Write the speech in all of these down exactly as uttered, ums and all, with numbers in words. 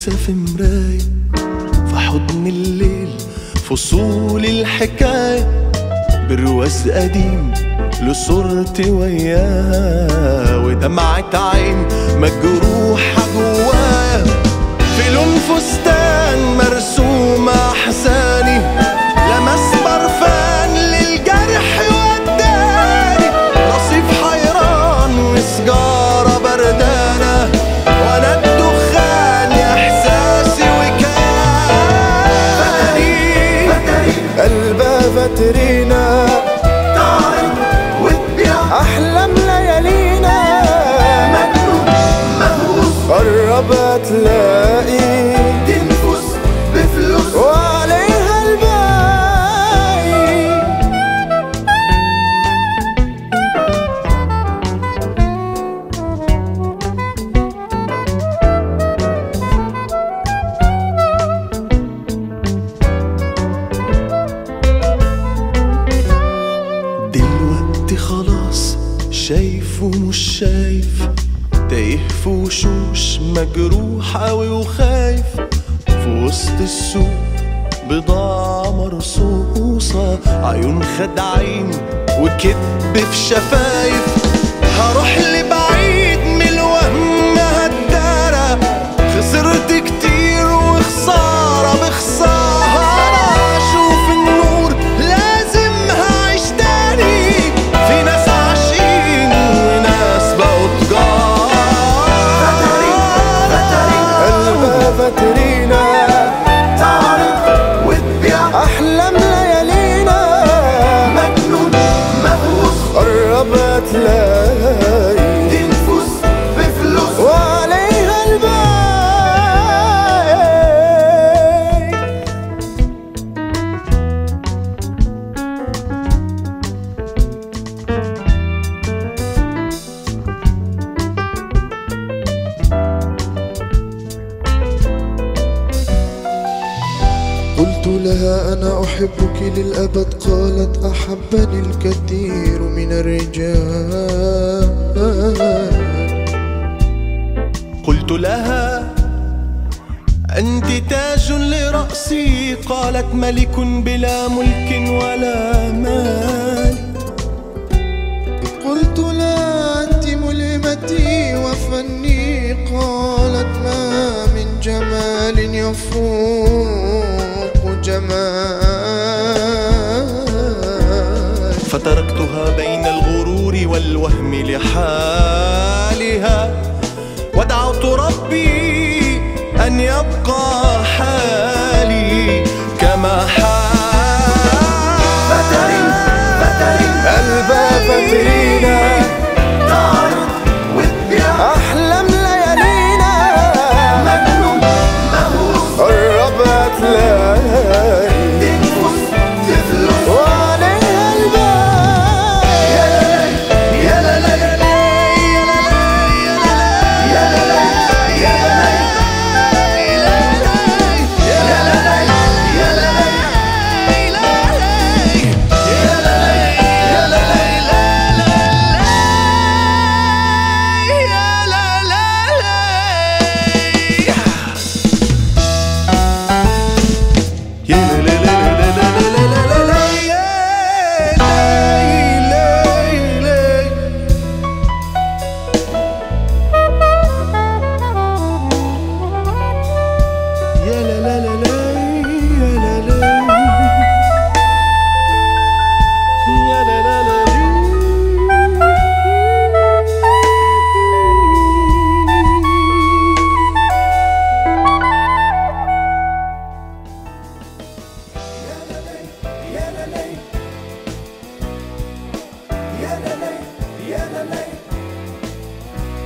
في مراية في حضن الليل، فصول الحكاية برواز قديم لصورتي وياها، ودمعة عين مجروحة جوايا في لون فستان مرسومة أحزاني، لمس برفان للجرح وداني، رصيف حيران وسجارة بردانة، وانا الدخان يا احساسي وكاني قلبها فاترينا تعرض وتبيع احلام ليالينا، مجنون مهووس قرب تلاقي تنفس بفلوس وعليها الباقي. دلوقتي خلاص شايف ومش شايف، تايه في وشوش مجروح قوي وخايف، في وسط السوق بضاعة مرصوصة، عيون خدعين وكدب في شفايف، هروح لبعيد من الوهم هالدارة، خسرت كتير وخسارة بخسارة، اشوف النور لازم هعيش تاني، في ناس عاشقين وناس بقوا تجار، قلبها فاترينا تعرض وتبيع احلام ليالينا، مجنون مهووس قرب تلاقي تنفس بفلوس وعليها الباقي. قلت لها أنا أحبك للأبد، قالت أحبني الكثير من الرجال. قلت لها أنت تاج لرأسي، قالت ملك بلا ملك ولا مال. قلت لها أنت ملهمتي وفني، قالت ما من جمال يفوق جمال. فتركتها بين الغرور والوهم لحالها، ودعوت ربي أن يبقى حالي كما حال. فترين فترين قلبها فاترينا تعرض وتبيع أحلام ليالينا، مجنون مهووس قرب تلاقي تنفس بفلوس وعليها الباقي. يا لا لا يا لا يا لا يا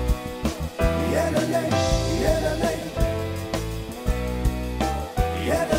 la la